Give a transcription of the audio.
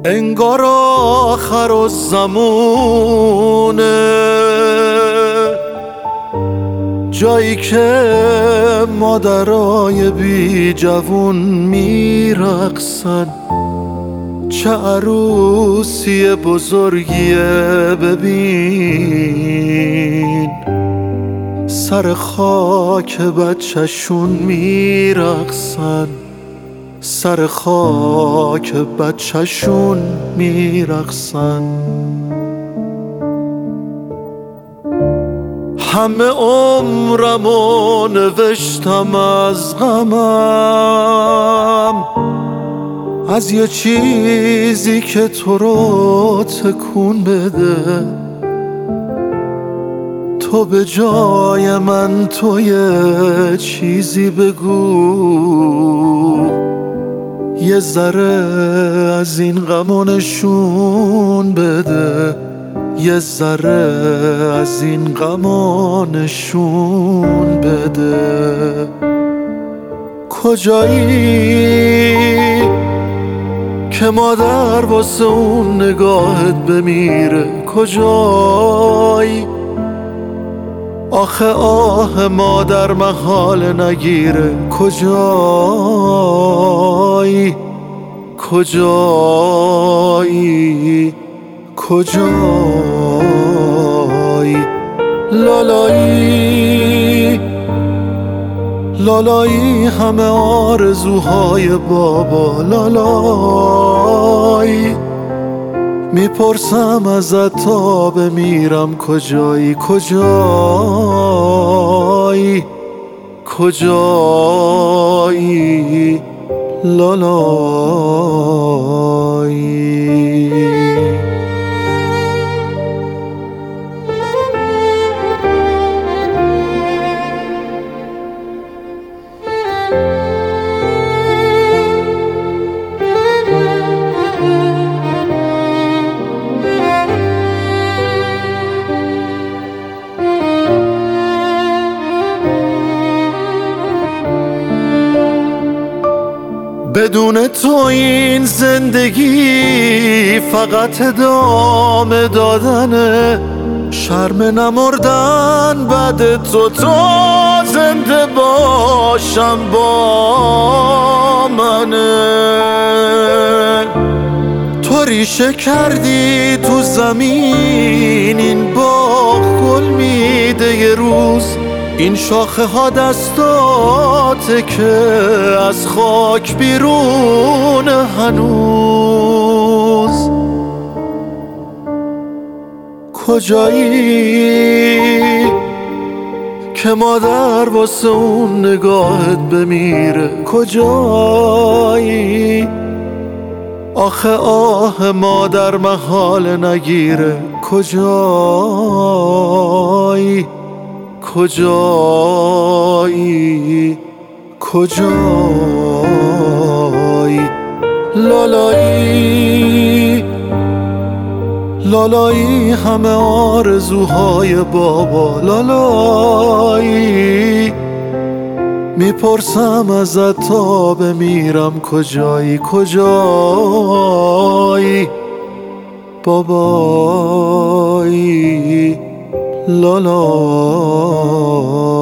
انگار آخر الزمونه، جایی که مادرای بی جوون میرقصن. چه عروسی بزرگیه ببین، سر خاک بچه‌شون میرقصن، سر خاک بچه‌شون میرقصن. همه عمرمو نوشتم از غمم، از یه چیزی که تو رو تکون بده. تو به جای من تو یه چیزی بگو، یه ذره از این غمو نشون بده، یه ذره از این غمو نشون بده. کجایی که مادر واسه اون نگاهت بمیره؟ کجایی آخه آه مادر محال نگیره؟ کجایی کجایی کجایی؟ لالایی لالایی همه آرزوهای بابا. لالایی میپرسم ازت تا بمیرم کجایی؟ کجایی کجایی؟ لالایی. بدون تو این زندگی فقط ادامه دادنه، شرم نمردن بعد تو زنده باشم با منه. تو ریشه کردی تو زمین، این باغ گل میده یه روز، این شاخه ها دستاته که از خاک بیرون هنوز. کجایی که مادر واسه اون نگاهت بمیره؟ کجایی آخه آه مادر محال نگیره؟ کجایی کجایی کجایی؟ لالایی لالایی همه آرزوهای بابا. لالایی میپرسم ازت تا بمیرم کجایی؟ کجایی بابایی؟ لالایی.